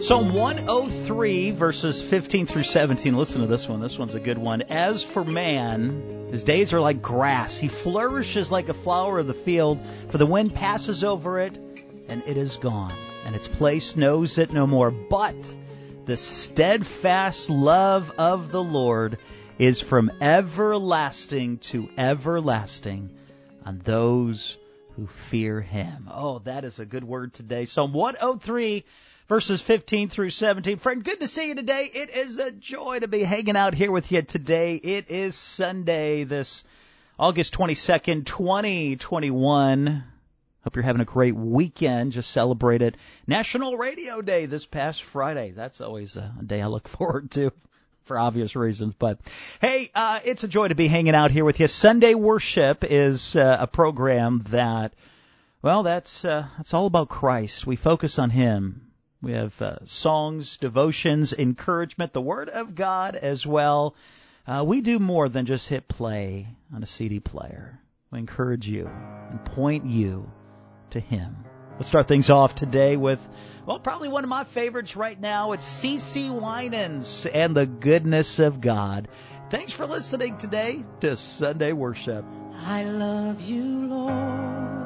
Psalm 103, verses 15 through 17. Listen to this one. This one's a good one. As for man, his days are like grass. He flourishes like a flower of the field, for the wind passes over it, and it is gone, and its place knows it no more. But the steadfast love of the Lord is from everlasting to everlasting on those who fear him. Oh, that is a good word today. Psalm 103, verses 15 through 17. Friend, good to see you today. It is a joy to be hanging out here with you today. It is Sunday, this August 22nd, 2021. Hope you're having a great weekend. Just celebrated National Radio Day this past Friday. That's always a day I look forward to for obvious reasons. But, hey, it's a joy to be hanging out here with you. Sunday Worship is a program that, well, that's all about Christ. We focus on him. We have songs, devotions, encouragement, the Word of God as well. We do more than just hit play on a CD player. We encourage you and point you to him. Let's start things off today with, well, probably one of my favorites right now. It's CeCe Winans and the Goodness of God. Thanks for listening today to Sunday Worship. I love you, Lord,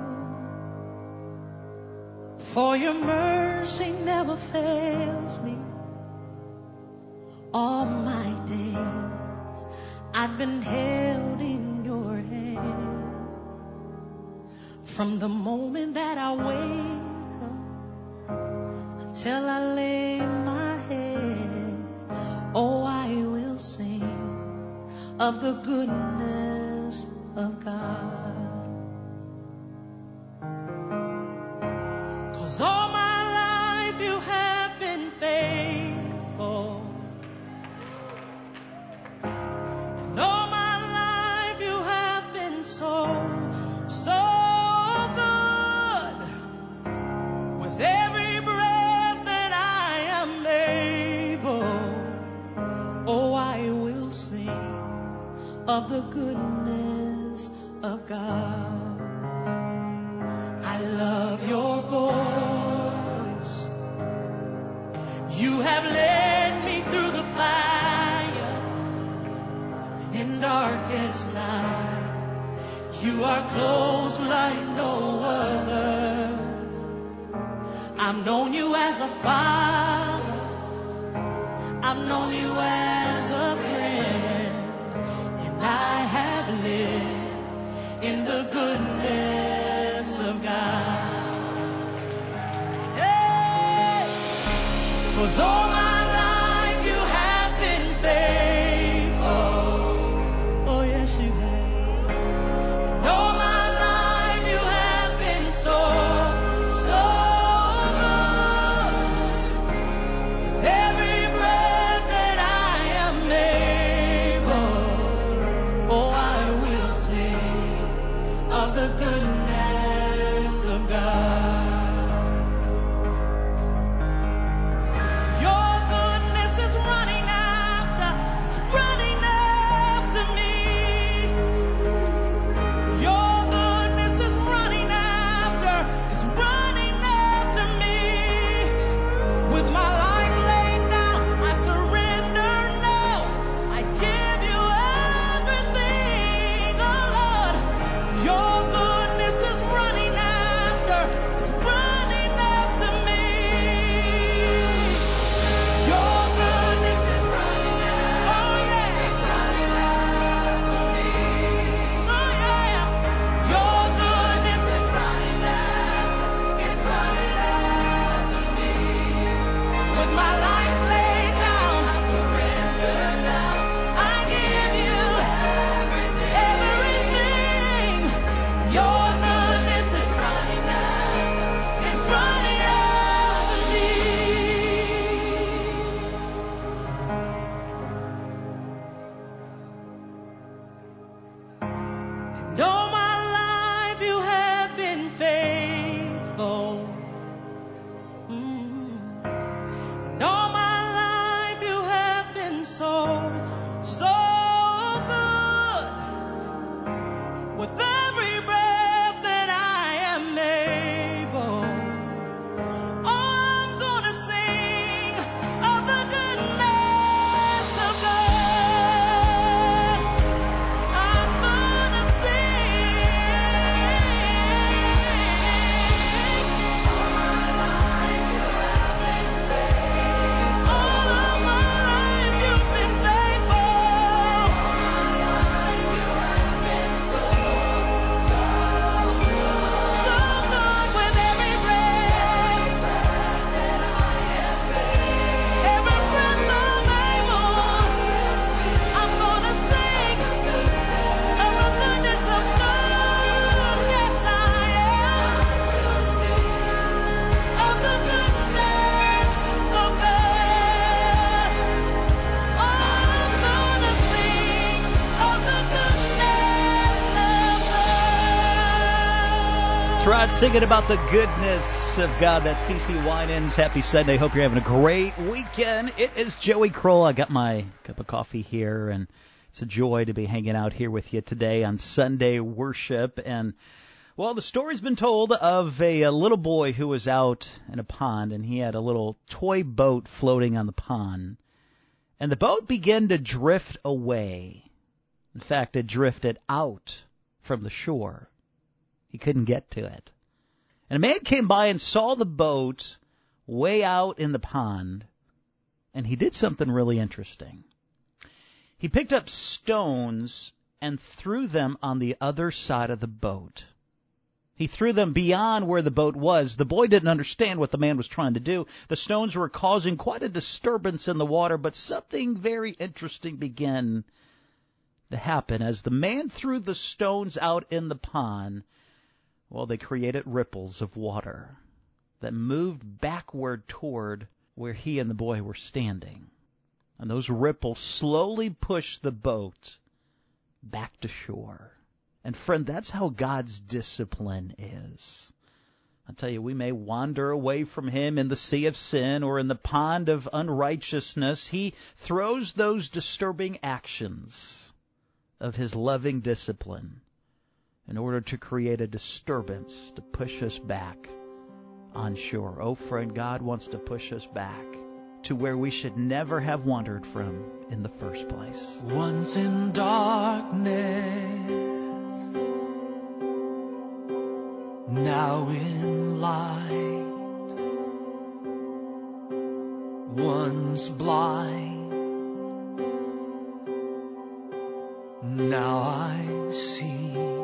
for your mercy never fails me. All my days I've been held in your hand. From the moment that I wake up until I lay my head, oh, I will sing of the goodness of God. 'Cause all my life you have been faithful. And all my life you have been so good. With every breath that I am able, oh, I will sing of the goodness of God. I love your voice. You have led me through the fire in darkest night. You are close like no other. I've known you as a father. I've known you as a friend. And I have lived in the goodness of God. Hey! 'Cause all my life you have been faithful. Oh, yes, you have. And all my life you have been so good. With every breath that I am able, oh, I will sing of the goodness of God. Your goodness is running after me. Your goodness is running after me. With my life laid down, I surrender now. I give you everything, oh Lord. Your goodness is running after me. Your goodness is running after, oh yeah, it's running after me. Oh yeah, your goodness is running after, it's running after me. With my life laid down, I surrender now. I give you everything. Your goodness is running after, it's running after me. And all my life you have been faithful. And all my life you have been so good. With every breath that I am able, oh, I'm gonna sing Rod singing about the goodness of God. That's CeCe Winans. Happy Sunday. Hope you're having a great weekend. It is Joey Kroll. I got my cup of coffee here, and it's a joy to be hanging out here with you today on Sunday worship. And, well, the story's been told of a little boy who was out in a pond, and he had a little toy boat floating on the pond. And the boat began to drift away. In fact, it drifted out from the shore. He couldn't get to it. And a man came by and saw the boat way out in the pond, and he did something really interesting. He picked up stones and threw them on the other side of the boat. He threw them beyond where the boat was. The boy didn't understand what the man was trying to do. The stones were causing quite a disturbance in the water, but something very interesting began to happen. As the man threw the stones out in the pond, well, they created ripples of water that moved backward toward where he and the boy were standing. And those ripples slowly pushed the boat back to shore. And friend, that's how God's discipline is. I tell you, we may wander away from Him in the sea of sin or in the pond of unrighteousness. He throws those disturbing actions of His loving discipline in order to create a disturbance to push us back on shore. Oh, friend, God wants to push us back to where we should never have wandered from in the first place. Once in darkness, now in light. Once blind, now I see.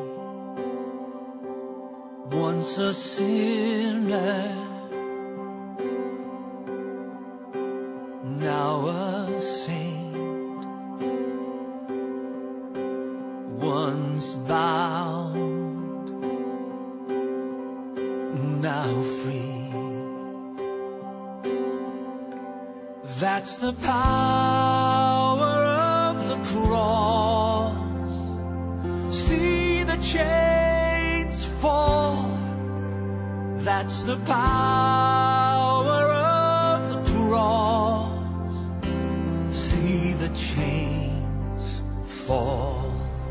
Once a sinner, now a saint. Once bound, now free. That's the power of the cross. See the chains fall. That's the power of the cross. See the chains fall.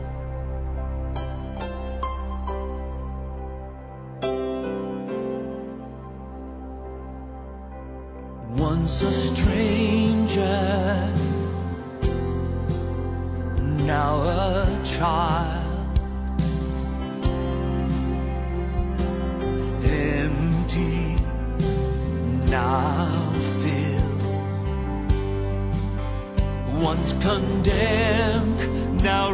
Once a stranger, now a child. Empty, now filled. Once condemned, now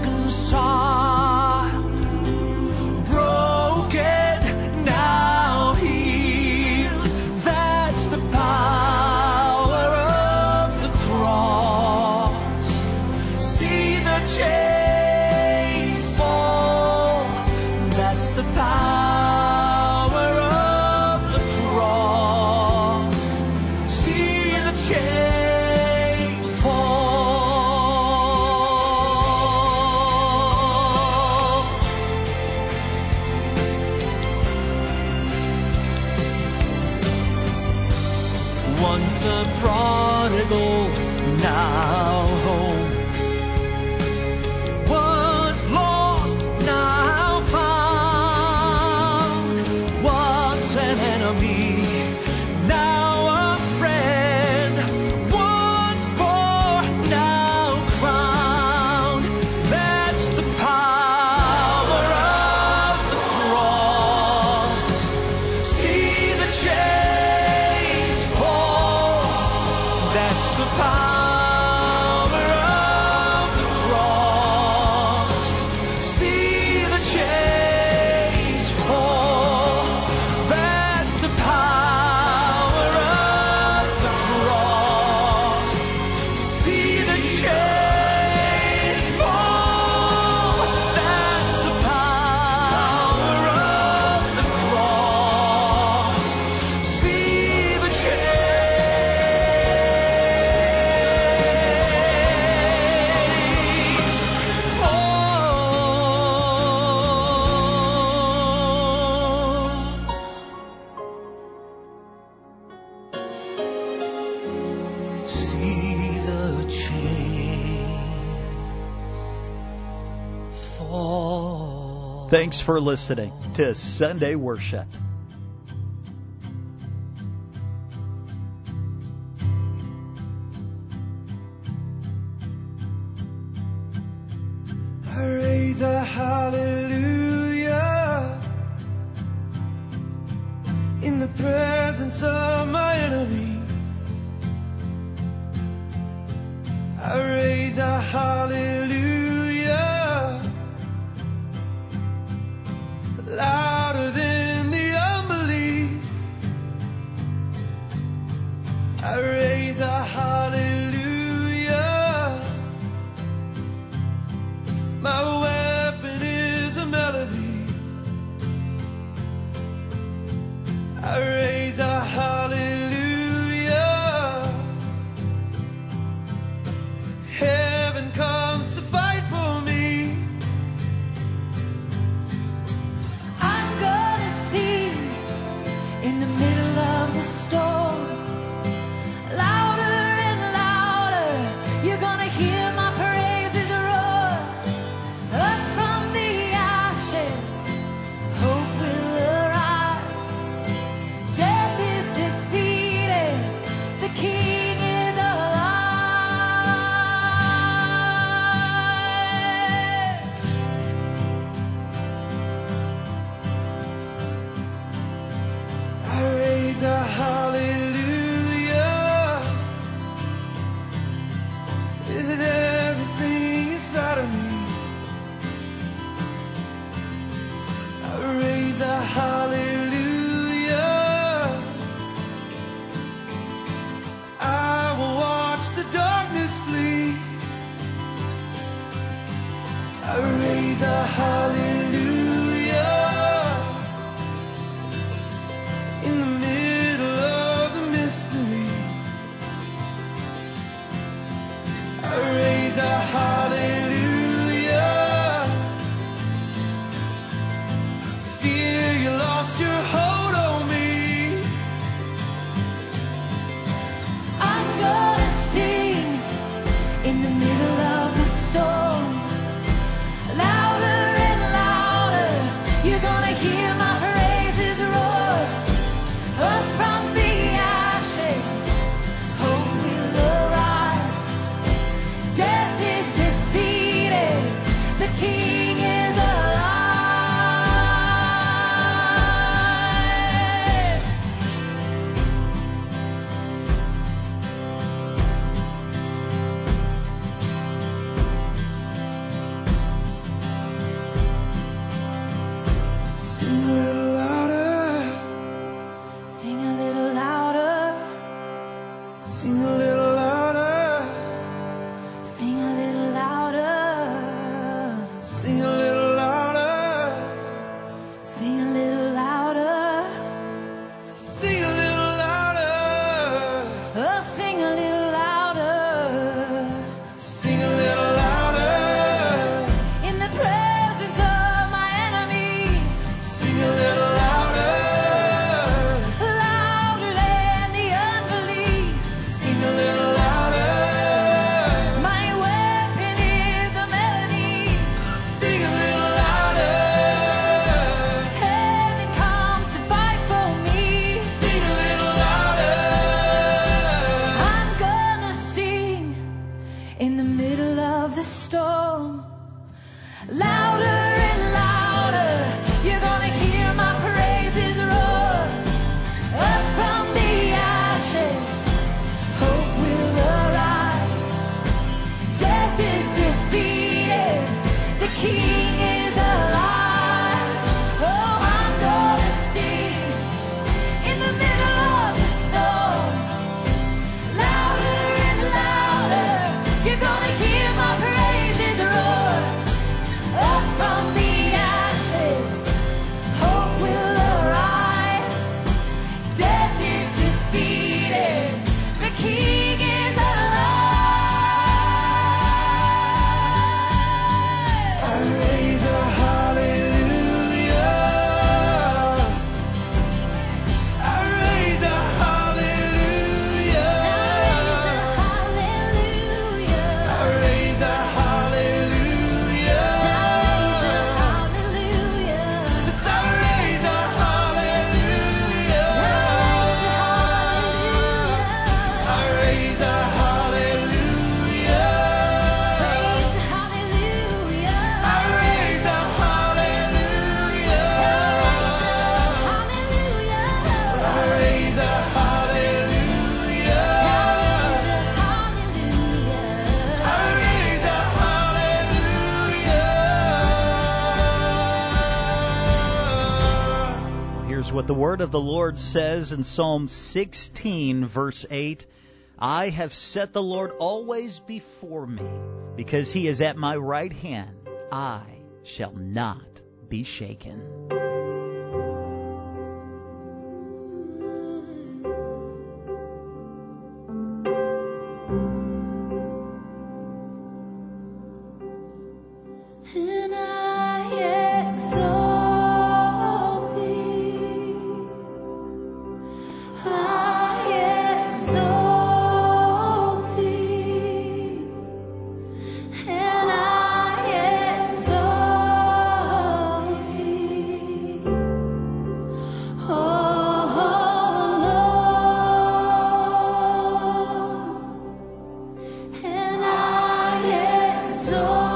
reconciled. Broken, now healed. That's the power of the cross. See the chains fall. That's the power of the cross. See the chains fall. Once a prodigal, now home. Was lost, now found. Once an enemy, now a friend. Once poor, now crowned. That's the power of the cross. See the chains fall. That's the power all. Thanks for listening to Sunday Worship. I raise a hallelujah in the presence of my enemies. I raise a hallelujah louder than the unbelief. I raise a hallelujah. My weapon is a melody. I raise a hallelujah. Heaven comes to fight for me. I'm gonna sing in the middle of the storm. Louder and louder, you're gonna hear my praises roar. Up from the ashes, hope will arise. Death is defeated, the King is alive. I raise a hallelujah. Is it everything inside of me? I raise a hallelujah. I will watch the darkness flee. I raise a hallelujah. In the middle of the mystery, I raise a hallelujah. Fear you lost your hold on me. I'm gonna sing in the middle of the storm. Louder and louder, you're gonna hear my praises roar. Up from the ashes, hope will arise. Death is defeated, the King is alive. Sing a little louder. Sing a little louder, Sing a little louder. sing a little louder, Sing a little louder. sing a little louder, Sing a little louder. oh, sing a little louder. Sing a little louder. In the presence of my enemies, Sing a little louder. louder than the unbelief. Sing a little louder. My weapon is a melody. Sing a little louder. Heaven comes to fight for me. Sing a little louder. I'm gonna sing in the middle of the storm. Louder and louder, you're gonna hear my praises roar. Up from the ashes, hope will arise. Death is defeated, the King is alive. Oh, I'm gonna sing in the middle of the storm. Louder and louder, you're gonna hear my praises roar. Up from the ashes, hope will arise. Death is defeated, the King is alive. what the word of the Lord says in Psalm 16, verse 8. I have set the Lord always before me. Because he is at my right hand, I shall not be shaken. And I exalt thee. I exalt thee. And I exalt thee. Oh Lord. And I exalt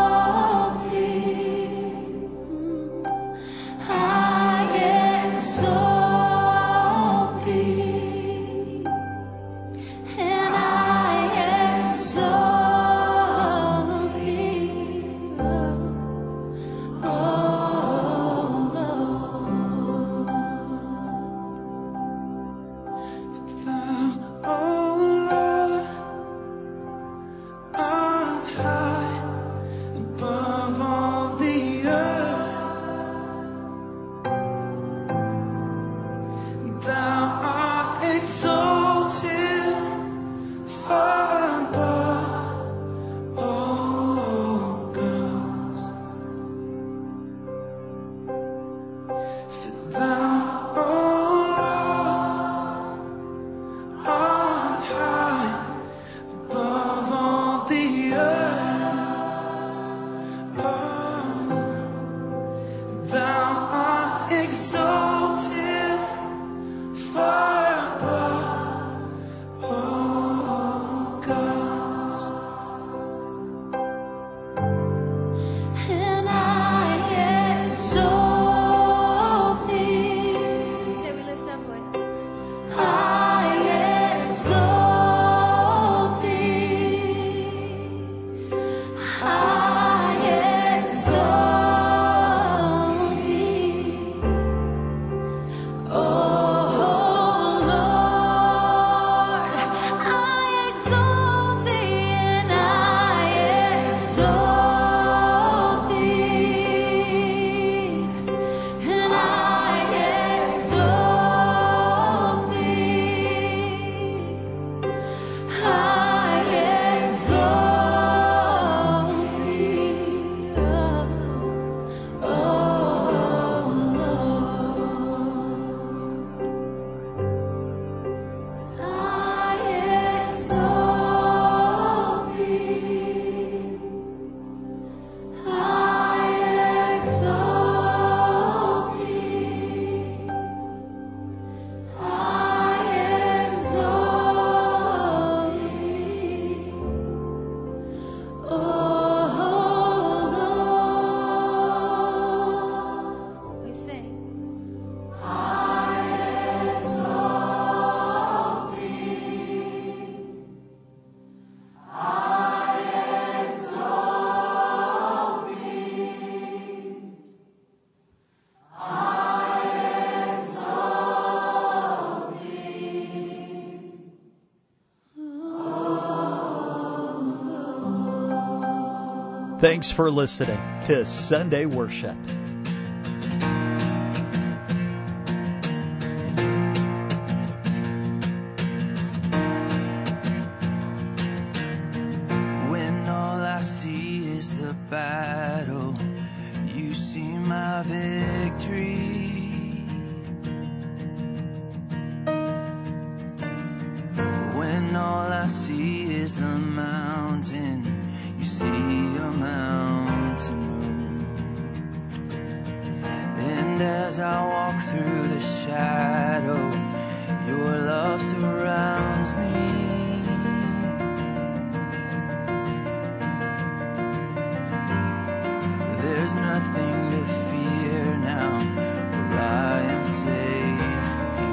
Thanks for listening to Sunday Worship. When all I see is the battle, you see my victory. When all I see is the mountain, you see a mountain move. And as I walk through the shadow, your love surrounds me. There's nothing to fear now, for I am safe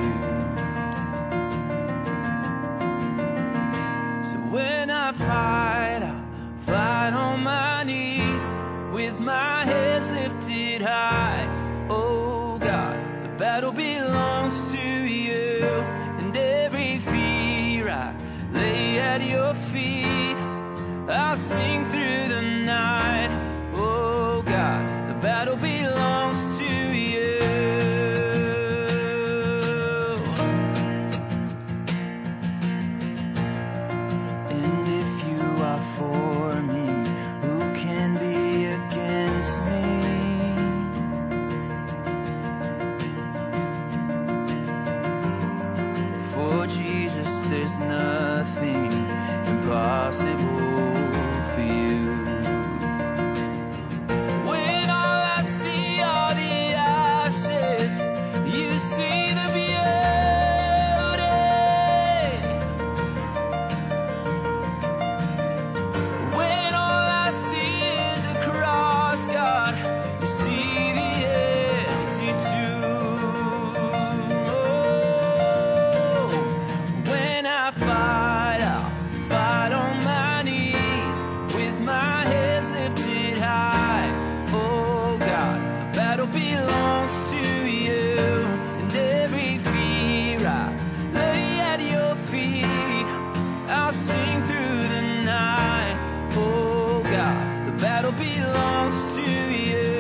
with you. So when I fight on my knees with my heads lifted high. Oh God, the battle battle belongs to you, and every fear I lay at your feet. I'll sing through the night. Oh God, the battle belongs to you. And if you are for me, who can be against me? For Jesus, there's nothing impossible for you. When all I see are the ashes, you see the beauty. When all I see is a cross, God, you see the empty tomb. Oh, when I fight, I'll fight on my knees with my heads lifted high. Oh God, the battle belongs to you, and every fear I lay at your feet. I'll sing through the night. Oh God, the battle belongs to you.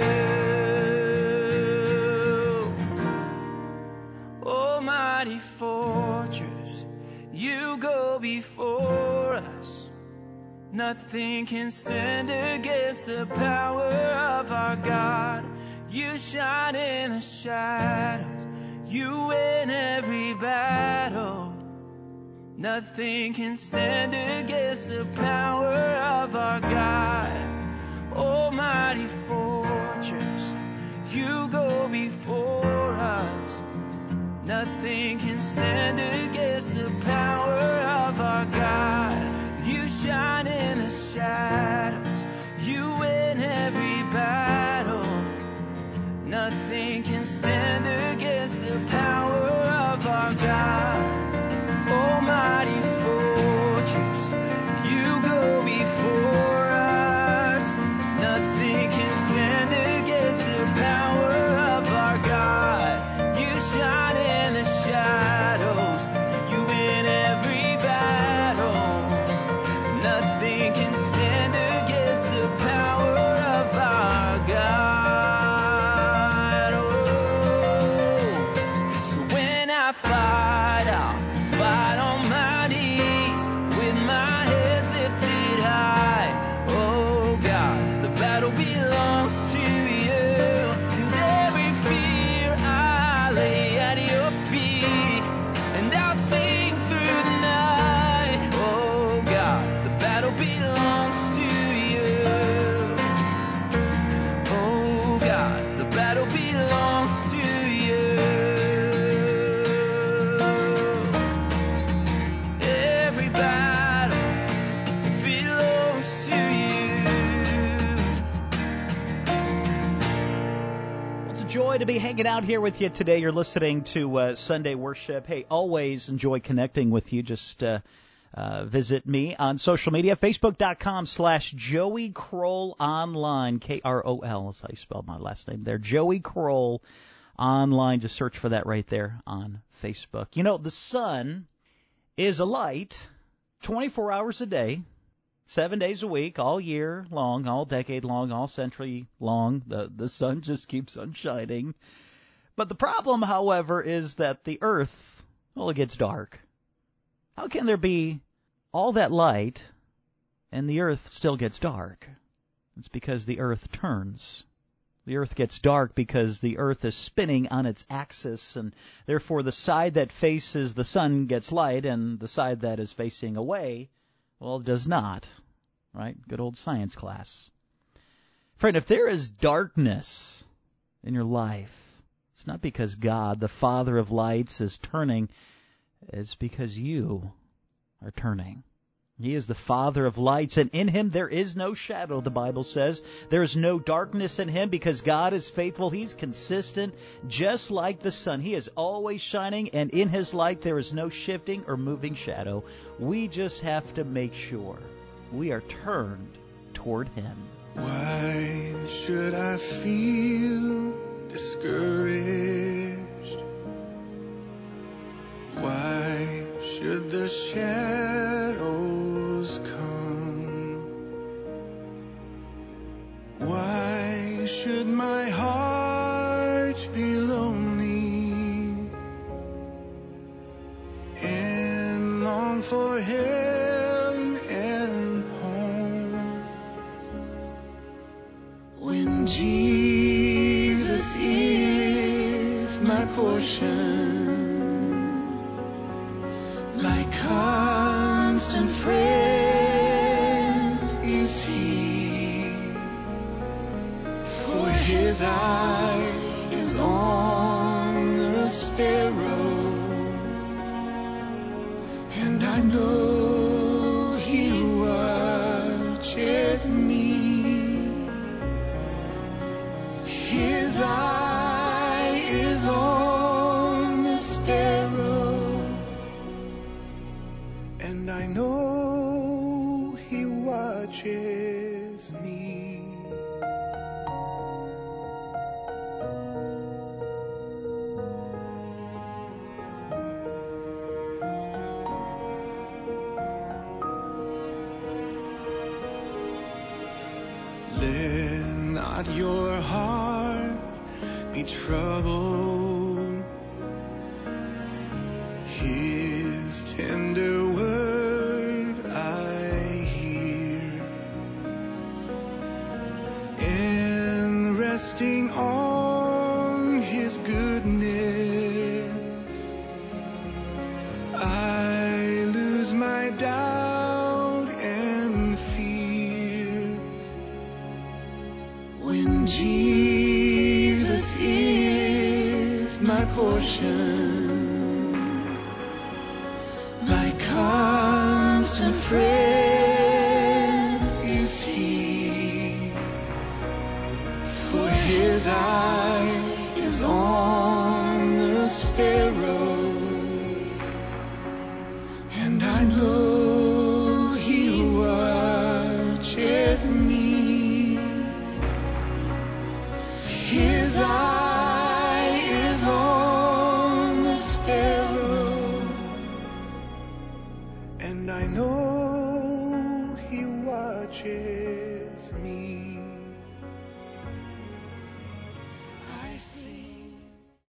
Almighty fortress, you go before us. Nothing can stand against the power of our God. You shine in the shadows, you win every battle. Nothing can stand against the power of our God. Almighty fortress, you go before us. Nothing can stand against the power of our God. You shine in the shadows, you win every battle. Nothing can stand against the power of our God. Almighty fortress, you go before us. Nothing can stand against the power of our God. You shine in the shadows, you win every battle. Nothing can stand against the power of our God. Oh, so when I fight, I'll fight on my knees with my heads lifted high. Oh God, the battle belongs to you, and every fear I lay at your feet, and I'll sing through the night. Oh God, the battle belongs to you. Oh God, the battle belongs to you. Every battle belongs to you. Well, it's a joy to be hanging out here with you today. You're listening to Sunday Worship. Hey, always enjoy connecting with you. Just visit me on social media, facebook.com/Joey Kroll Online, K-R-O-L is how you spell my last name there. Joey Kroll Online. Just search for that right there on Facebook. You know, the sun is a light 24 hours a day, 7 days a week, all year long, all decade long, all century long. The sun just keeps on shining. But the problem, however, is that the earth, well, it gets dark. How can there be all that light and the earth still gets dark? It's because the earth turns. The earth gets dark because the earth is spinning on its axis, and therefore the side that faces the sun gets light, and the side that is facing away, well, does not. Right? Good old science class. Friend, if there is darkness in your life, it's not because God, the Father of lights, is turning. It's because you are turning. He is the Father of lights, and in Him there is no shadow, the Bible says. There is no darkness in Him because God is faithful. He's consistent, just like the sun. He is always shining, and in His light there is no shifting or moving shadow. We just have to make sure we are turned toward Him. Why should I feel discouraged the shadows come, why should my heart be lonely and long for heaven and home, when Jesus is my portion, my constant friend is He, for His eye is on the sparrow, and I know He watches me. His eye is on the sparrow, and I know He watches me. Let not your heart be troubled. His tender word I hear, and resting on His goodness, I lose my doubt and fear. When Jesus is my portion, my constant friend is He, for His eye is on the sparrow, and I know He watches me. His eye is on the sparrow, and I know He watches me. I sing